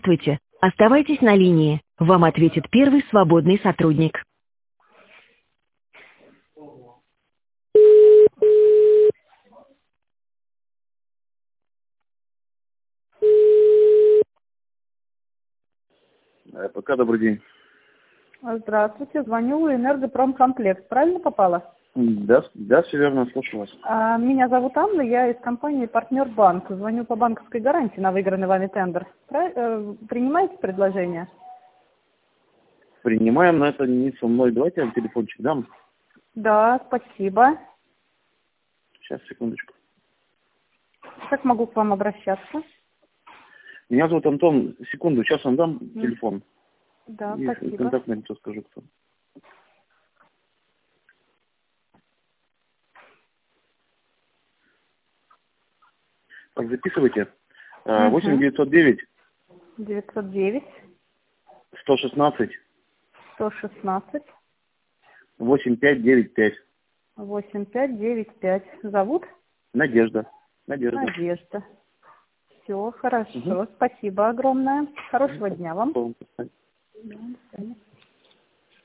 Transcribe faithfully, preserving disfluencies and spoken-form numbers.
Здравствуйте. Оставайтесь на линии. Вам ответит первый свободный сотрудник. Э, Пока добрый день. Здравствуйте, звоню Энергопромкомплект. Правильно попала? М, Да, с- да, все верно, слушаю вас. А, меня зовут Анна, я из компании «Партнер Банк». Звоню по банковской гарантии на выигранный вами тендер. Пра- э, Принимаете предложение? Принимаем, но это не со мной. Давайте я вам телефончик дам. Да, спасибо. Сейчас, секундочку. Как могу к вам обращаться? Меня зовут Антон. Секунду, сейчас вам дам М. телефон. Да, И спасибо. контактное лицо скажу, кто. Так, записывайте. Э, восемь Угу. девятьсот девять девятьсот девять сто шестнадцать сто шестнадцать восемь пять девять пять. восемь пять девять пять. Зовут? Надежда. Надежда. Надежда. Все, хорошо. Угу. Спасибо огромное. Хорошего дня вам. Угу. Да.